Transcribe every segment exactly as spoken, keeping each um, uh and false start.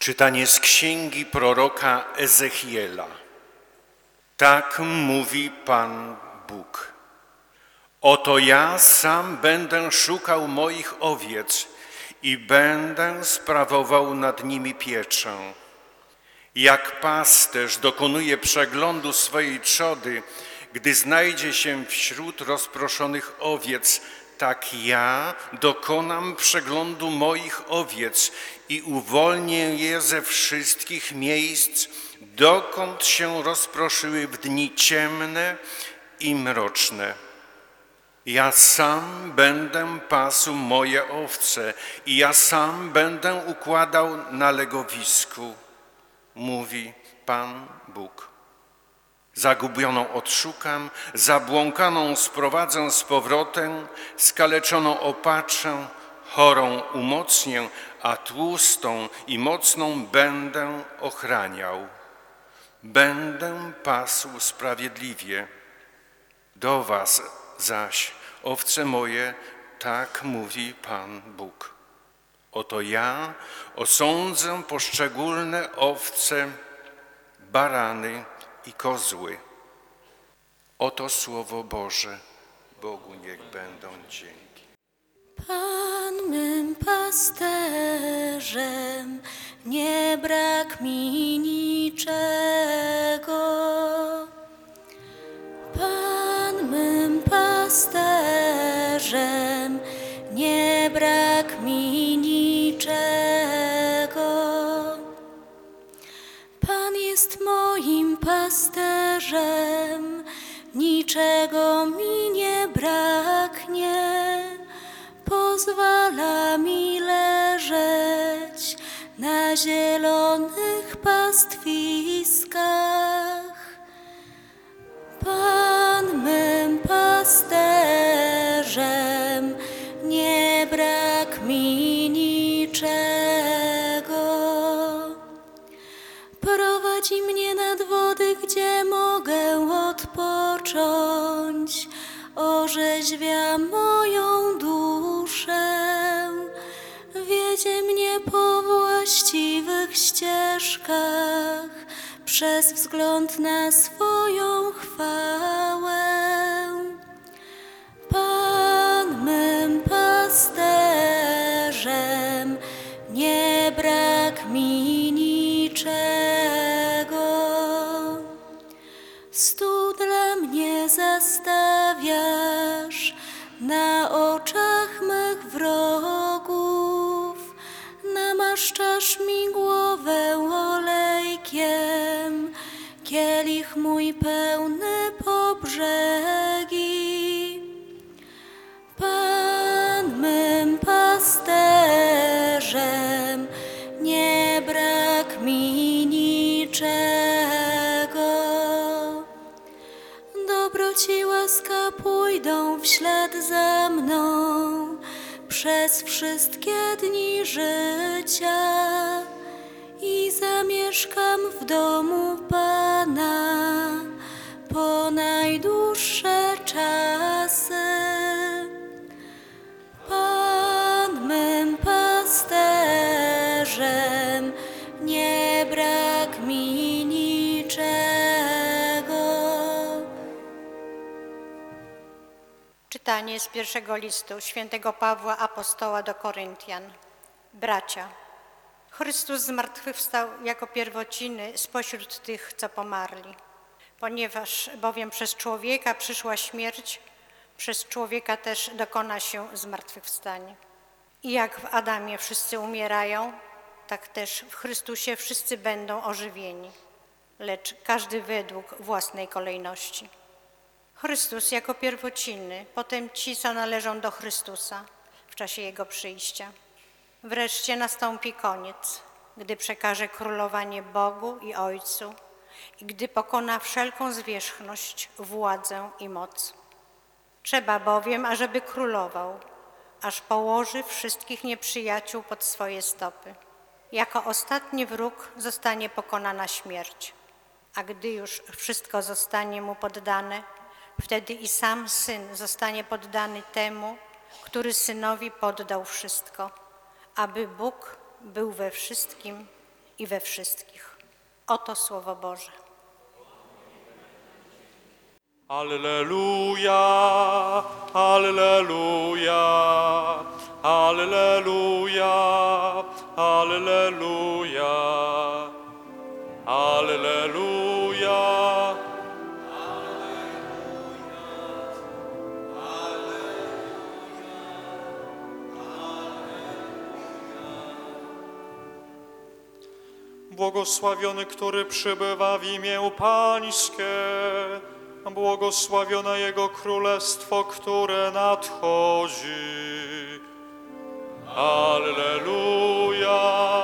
Czytanie z księgi proroka Ezechiela. Tak mówi Pan Bóg. Oto ja sam będę szukał moich owiec i będę sprawował nad nimi pieczę. Jak pasterz dokonuje przeglądu swojej trzody, gdy znajdzie się wśród rozproszonych owiec, tak ja dokonam przeglądu moich owiec i uwolnię je ze wszystkich miejsc, dokąd się rozproszyły w dni ciemne i mroczne. Ja sam będę pasł moje owce i ja sam będę układał na legowisku, mówi Pan Bóg. Zagubioną odszukam, zabłąkaną sprowadzę z powrotem, skaleczoną opatrzę, chorą umocnię, a tłustą i mocną będę ochraniał. Będę pasł sprawiedliwie. Do was zaś, owce moje, tak mówi Pan Bóg. Oto ja osądzę poszczególne owce, barany i kozły. Oto Słowo Boże, Bogu niech będą dzięki. Pan mym pasterzem, nie brak mi niczego. Pan mym pasterzem, nie brak mi niczego. Pan jest moim pasterzem, niczego mi nie braknie. Pozwala mi leżeć na zielonych pastwiskach. Pan mym pasterzem, nie brak mi niczego. Prowadzi mnie nad wody, gdzie mogę odpocząć, orzeźwia moją duszę. Wiedzie mnie po właściwych ścieżkach, przez wzgląd na swoją chwałę. Pan mym pasterzem, nie brak mi niczego. Stół dla mnie zastawiasz na oczach mych wrogów, namaszczasz mi głowę olejkiem, kielich mój pełny po brzegi. Pan mym pasterzem, nie brak mi niczego. Dobroć i łaska pójdą w ślad za mną przez wszystkie dni życia i zamieszkam w domu Pana po najdłuższe czasy. Pan mym pasterzem, nie brak mi niczego. Czytanie z pierwszego listu świętego Pawła Apostoła do Koryntian. Bracia, Chrystus zmartwychwstał jako pierwociny spośród tych, co pomarli. Ponieważ bowiem przez człowieka przyszła śmierć, przez człowieka też dokona się zmartwychwstanie. I jak w Adamie wszyscy umierają, tak też w Chrystusie wszyscy będą ożywieni, lecz każdy według własnej kolejności. Chrystus jako pierwociny, potem ci, co należą do Chrystusa w czasie Jego przyjścia. Wreszcie nastąpi koniec, gdy przekaże królowanie Bogu i Ojcu i gdy pokona wszelką zwierzchność, władzę i moc. Trzeba bowiem, ażeby królował, aż położy wszystkich nieprzyjaciół pod swoje stopy. Jako ostatni wróg zostanie pokonana śmierć, a gdy już wszystko zostanie mu poddane, wtedy i sam Syn zostanie poddany temu, który Synowi poddał wszystko, aby Bóg był we wszystkim i we wszystkich. Oto Słowo Boże. Alleluja, alleluja, alleluja, alleluja, alleluja. Błogosławiony, który przybywa w imię Pańskie, błogosławione Jego Królestwo, które nadchodzi. Alleluja.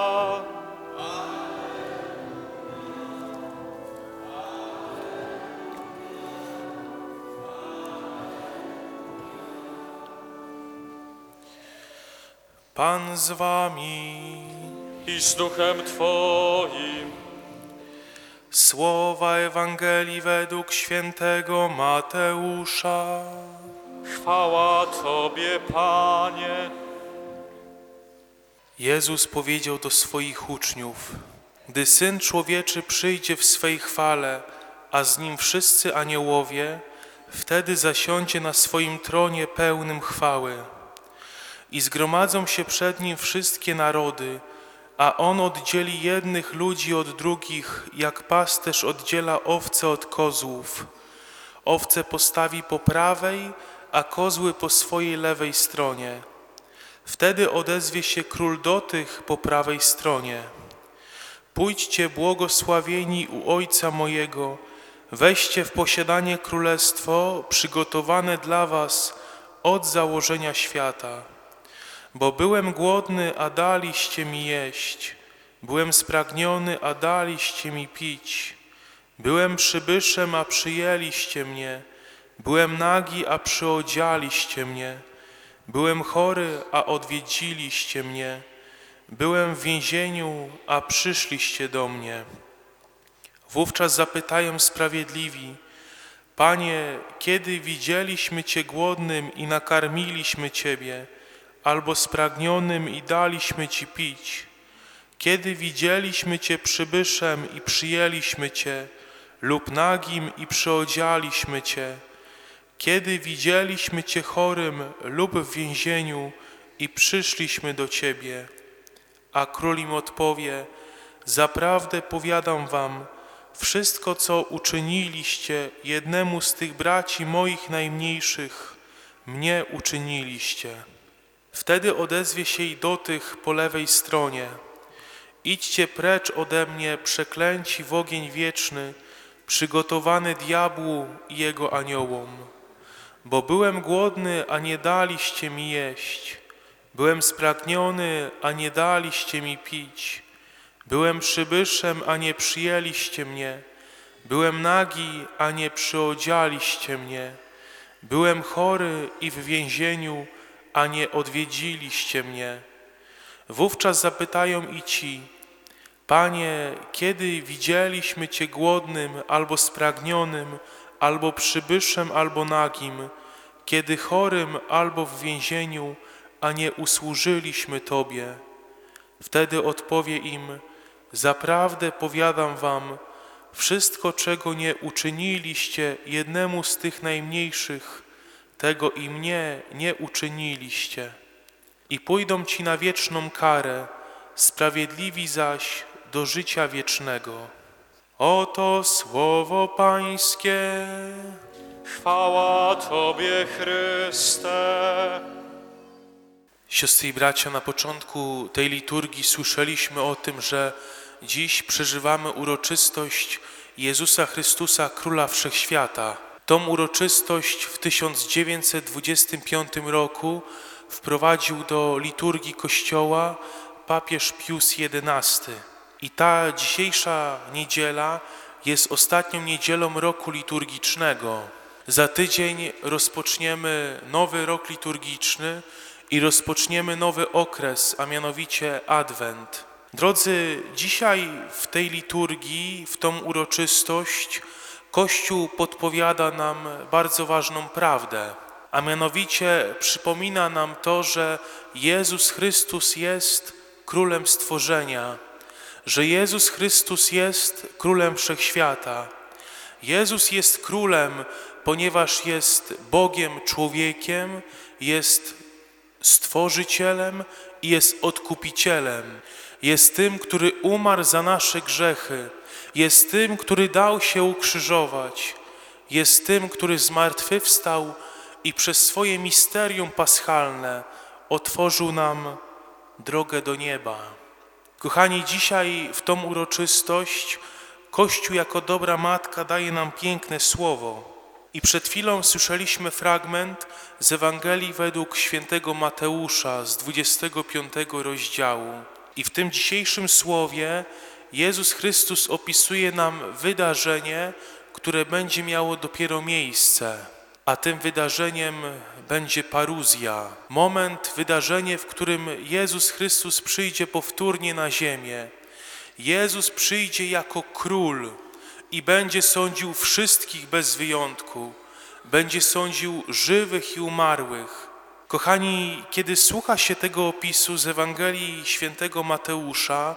Pan z wami. I z duchem Twoim. Słowa Ewangelii według świętego Mateusza. Chwała Tobie, Panie. Jezus powiedział do swoich uczniów: gdy Syn Człowieczy przyjdzie w swej chwale, a z Nim wszyscy aniołowie, wtedy zasiądzie na swoim tronie pełnym chwały. I zgromadzą się przed Nim wszystkie narody, a On oddzieli jednych ludzi od drugich, jak pasterz oddziela owce od kozłów. Owce postawi po prawej, a kozły po swojej lewej stronie. Wtedy odezwie się król do tych po prawej stronie: pójdźcie błogosławieni u Ojca mojego, weźcie w posiadanie królestwo przygotowane dla was od założenia świata. Bo byłem głodny, a daliście mi jeść. Byłem spragniony, a daliście mi pić. Byłem przybyszem, a przyjęliście mnie. Byłem nagi, a przyodzialiście mnie. Byłem chory, a odwiedziliście mnie. Byłem w więzieniu, a przyszliście do mnie. Wówczas zapytają sprawiedliwi: Panie, kiedy widzieliśmy Cię głodnym i nakarmiliśmy Ciebie, albo spragnionym i daliśmy Ci pić? Kiedy widzieliśmy Cię przybyszem i przyjęliśmy Cię, lub nagim i przyodzialiśmy Cię? Kiedy widzieliśmy Cię chorym lub w więzieniu i przyszliśmy do Ciebie? A król im odpowie: zaprawdę powiadam wam, wszystko, co uczyniliście jednemu z tych braci moich najmniejszych, mnie uczyniliście. Wtedy odezwie się i do tych po lewej stronie: idźcie precz ode mnie, przeklęci w ogień wieczny, przygotowany diabłu i jego aniołom. Bo byłem głodny, a nie daliście mi jeść. Byłem spragniony, a nie daliście mi pić. Byłem przybyszem, a nie przyjęliście mnie. Byłem nagi, a nie przyodzialiście mnie. Byłem chory i w więzieniu, a nie odwiedziliście mnie. Wówczas zapytają i ci: Panie, kiedy widzieliśmy Cię głodnym, albo spragnionym, albo przybyszem, albo nagim, kiedy chorym, albo w więzieniu, a nie usłużyliśmy Tobie? Wtedy odpowie im: zaprawdę powiadam wam, wszystko, czego nie uczyniliście jednemu z tych najmniejszych, tego i mnie nie uczyniliście. I pójdą ci na wieczną karę, sprawiedliwi zaś do życia wiecznego. Oto słowo Pańskie. Chwała Tobie, Chryste. Siostry i bracia, na początku tej liturgii słyszeliśmy o tym, że dziś przeżywamy uroczystość Jezusa Chrystusa, Króla Wszechświata. Tą uroczystość w tysiąc dziewięćset dwudziestym piątym roku wprowadził do liturgii Kościoła papież Pius jedenasty. I ta dzisiejsza niedziela jest ostatnią niedzielą roku liturgicznego. Za tydzień rozpoczniemy nowy rok liturgiczny i rozpoczniemy nowy okres, a mianowicie Adwent. Drodzy, dzisiaj w tej liturgii, w tą uroczystość, Kościół podpowiada nam bardzo ważną prawdę, a mianowicie przypomina nam to, że Jezus Chrystus jest Królem stworzenia, że Jezus Chrystus jest Królem Wszechświata. Jezus jest Królem, ponieważ jest Bogiem człowiekiem, jest Stworzycielem i jest Odkupicielem. Jest tym, który umarł za nasze grzechy. Jest tym, który dał się ukrzyżować. Jest tym, który zmartwychwstał i przez swoje misterium paschalne otworzył nam drogę do nieba. Kochani, dzisiaj w tą uroczystość Kościół jako dobra matka daje nam piękne słowo. I przed chwilą słyszeliśmy fragment z Ewangelii według świętego Mateusza z dwudziestego piątego rozdziału. I w tym dzisiejszym słowie Jezus Chrystus opisuje nam wydarzenie, które będzie miało dopiero miejsce. A tym wydarzeniem będzie paruzja. Moment, wydarzenie, w którym Jezus Chrystus przyjdzie powtórnie na ziemię. Jezus przyjdzie jako król i będzie sądził wszystkich bez wyjątku. Będzie sądził żywych i umarłych. Kochani, kiedy słucha się tego opisu z Ewangelii świętego Mateusza,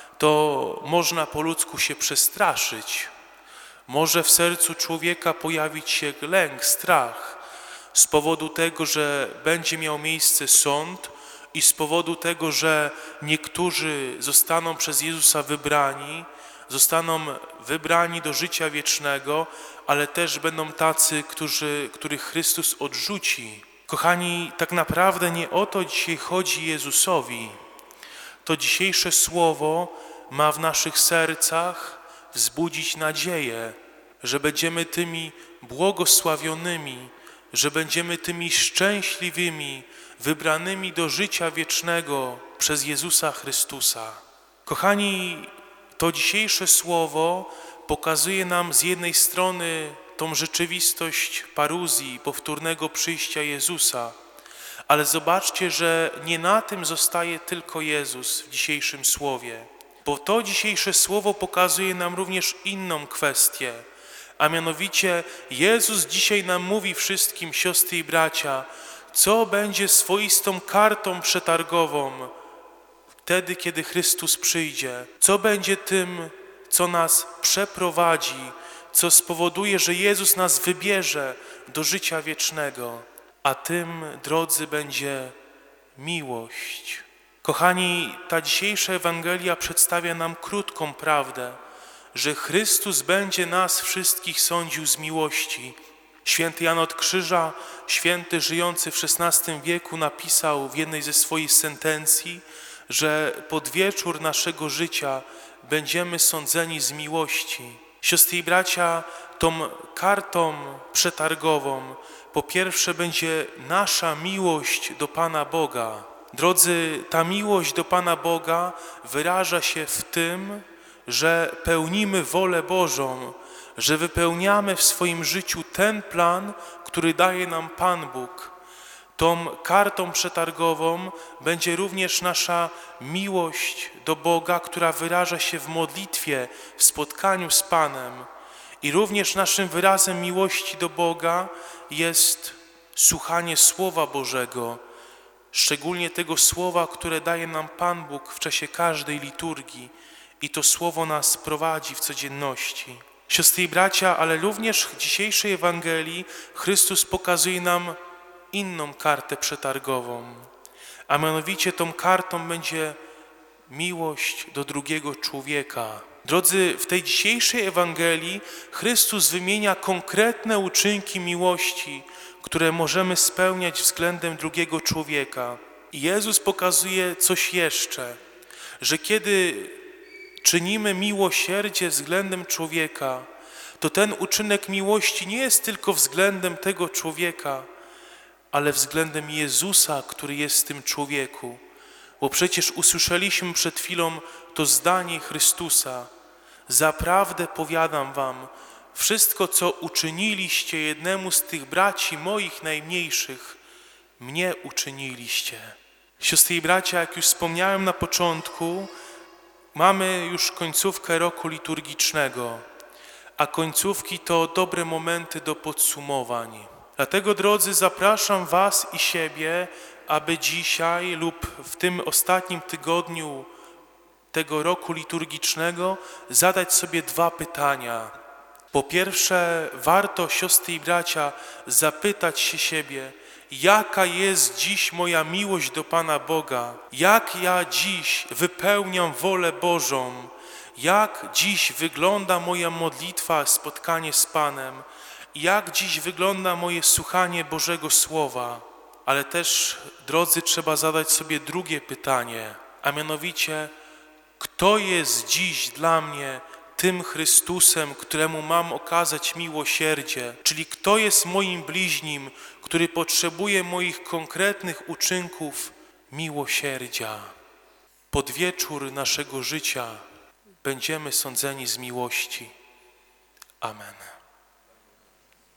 to można po ludzku się przestraszyć. Może w sercu człowieka pojawić się lęk, strach z powodu tego, że będzie miał miejsce sąd i z powodu tego, że niektórzy zostaną przez Jezusa wybrani, zostaną wybrani do życia wiecznego, ale też będą tacy, którzy, których Chrystus odrzuci. Kochani, tak naprawdę nie o to dzisiaj chodzi Jezusowi. To dzisiejsze słowo ma w naszych sercach wzbudzić nadzieję, że będziemy tymi błogosławionymi, że będziemy tymi szczęśliwymi, wybranymi do życia wiecznego przez Jezusa Chrystusa. Kochani, to dzisiejsze słowo pokazuje nam z jednej strony tą rzeczywistość paruzji, powtórnego przyjścia Jezusa, ale zobaczcie, że nie na tym zostaje tylko Jezus w dzisiejszym słowie, bo to dzisiejsze słowo pokazuje nam również inną kwestię, a mianowicie Jezus dzisiaj nam mówi wszystkim, siostry i bracia, co będzie swoistą kartą przetargową wtedy, kiedy Chrystus przyjdzie, co będzie tym, co nas przeprowadzi, co spowoduje, że Jezus nas wybierze do życia wiecznego, a tym, drodzy, będzie miłość. Kochani, ta dzisiejsza Ewangelia przedstawia nam krótką prawdę, że Chrystus będzie nas wszystkich sądził z miłości. Święty Jan od Krzyża, święty żyjący w szesnastym wieku, napisał w jednej ze swoich sentencji, że pod wieczór naszego życia będziemy sądzeni z miłości. Siostry i bracia, tą kartą przetargową po pierwsze będzie nasza miłość do Pana Boga. Drodzy, ta miłość do Pana Boga wyraża się w tym, że pełnimy wolę Bożą, że wypełniamy w swoim życiu ten plan, który daje nam Pan Bóg. Tą kartą przetargową będzie również nasza miłość do Boga, która wyraża się w modlitwie, w spotkaniu z Panem. I również naszym wyrazem miłości do Boga jest słuchanie Słowa Bożego, szczególnie tego Słowa, które daje nam Pan Bóg w czasie każdej liturgii. I to Słowo nas prowadzi w codzienności. Siostry i bracia, ale również w dzisiejszej Ewangelii Chrystus pokazuje nam inną kartę przetargową, a mianowicie tą kartą będzie miłość do drugiego człowieka. Drodzy, w tej dzisiejszej Ewangelii Chrystus wymienia konkretne uczynki miłości, które możemy spełniać względem drugiego człowieka. I Jezus pokazuje coś jeszcze, że kiedy czynimy miłosierdzie względem człowieka, to ten uczynek miłości nie jest tylko względem tego człowieka, ale względem Jezusa, który jest w tym człowieku. Bo przecież usłyszeliśmy przed chwilą to zdanie Chrystusa. Zaprawdę powiadam wam, wszystko, co uczyniliście jednemu z tych braci moich najmniejszych, mnie uczyniliście. Siostry i bracia, jak już wspomniałem na początku, mamy już końcówkę roku liturgicznego, a końcówki to dobre momenty do podsumowań. Dlatego, drodzy, zapraszam was i siebie, aby dzisiaj lub w tym ostatnim tygodniu tego roku liturgicznego zadać sobie dwa pytania. Po pierwsze, warto, siostry i bracia, zapytać się siebie, jaka jest dziś moja miłość do Pana Boga? Jak ja dziś wypełniam wolę Bożą? Jak dziś wygląda moja modlitwa, spotkanie z Panem? Jak dziś wygląda moje słuchanie Bożego Słowa? Ale też, drodzy, trzeba zadać sobie drugie pytanie, a mianowicie, kto jest dziś dla mnie tym Chrystusem, któremu mam okazać miłosierdzie? Czyli kto jest moim bliźnim, który potrzebuje moich konkretnych uczynków miłosierdzia? Pod wieczór naszego życia będziemy sądzeni z miłości. Amen.